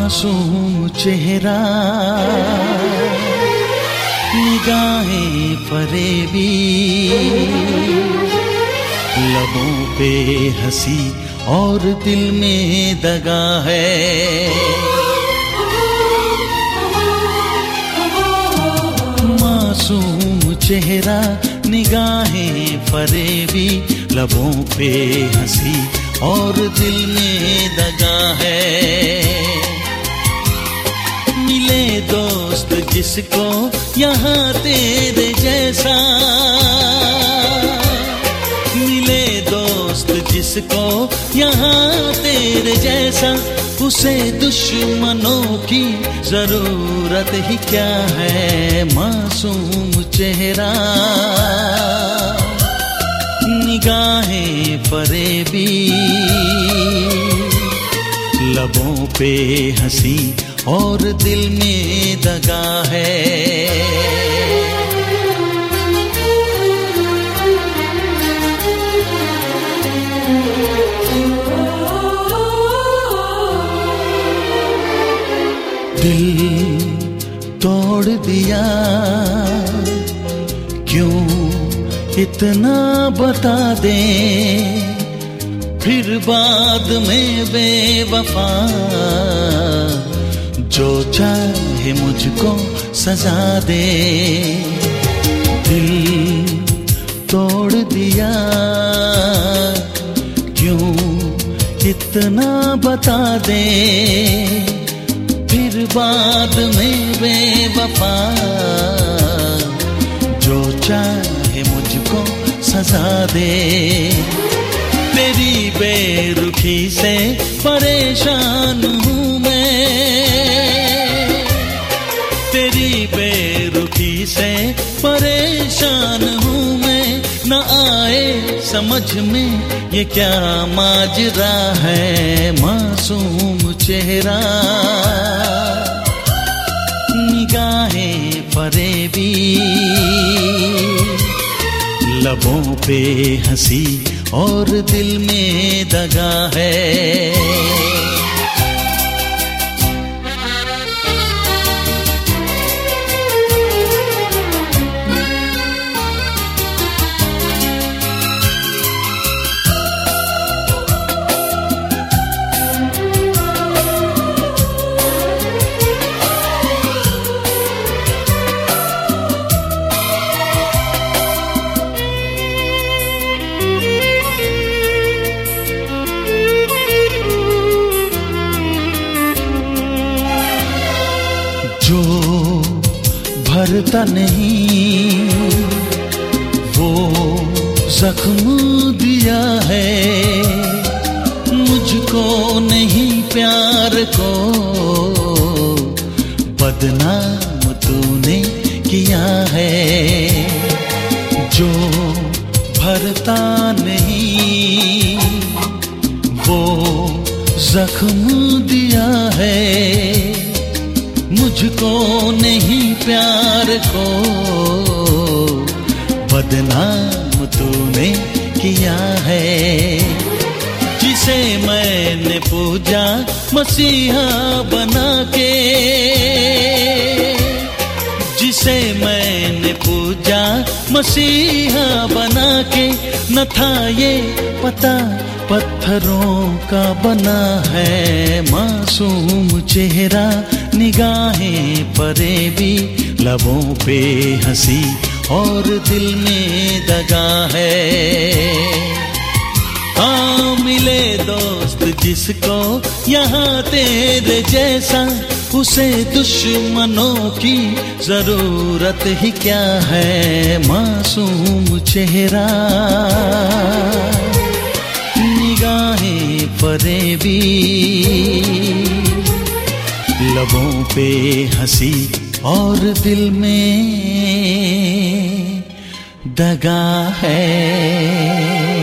मासूम चेहरा, निगाहें फरेबी, लबों पे हंसी और दिल में दगा है। मासूम चेहरा, निगाहें फरेबी, लबों पे हंसी और दिल में दगा है। मिले दोस्त जिसको यहाँ तेरे जैसा, मिले दोस्त जिसको यहाँ तेरे जैसा, उसे दुश्मनों की जरूरत ही क्या है। मासूम चेहरा, निगाहें फरेबी, लबों पे हंसी और दिल में दगा है। दिल तोड़ दिया क्यों इतना बता दे, फिर बाद में बेवफा जो चाहे मुझको सजा दे। दिल तोड़ दिया क्यों इतना बता दे, फिर बाद में बेवफा जो चाहे मुझको सजा दे। तेरी बेरुखी से परेशान हूँ मैं, तेरी बेरुखी से परेशान हूँ मैं। न आए समझ में ये क्या माजरा है। मासूम चेहरा, निगाहें फरेबी, लबों पे हंसी और दिल में दगा है। जो भरता नहीं वो जख्म दिया है, मुझको नहीं प्यार को बदनाम तूने किया है। जो भरता नहीं वो जख्म दिया है, मुझको नहीं प्यार को बदनाम तूने किया है। जिसे मैंने पूजा मसीहा बना के, जिसे मैंने पूजा मसीहा बना के, न था ये पता पत्थरों का बना है। मासूम चेहरा, निगाहें फरेबी, लबों पे हंसी और दिल में दगा है। हाँ मिले दोस्त जिसको यहाँ तेरे जैसा, उसे दुश्मनों की जरूरत ही क्या है। मासूम चेहरा, निगाहें फरेबी, लबों पे हंसी और दिल में दगा है।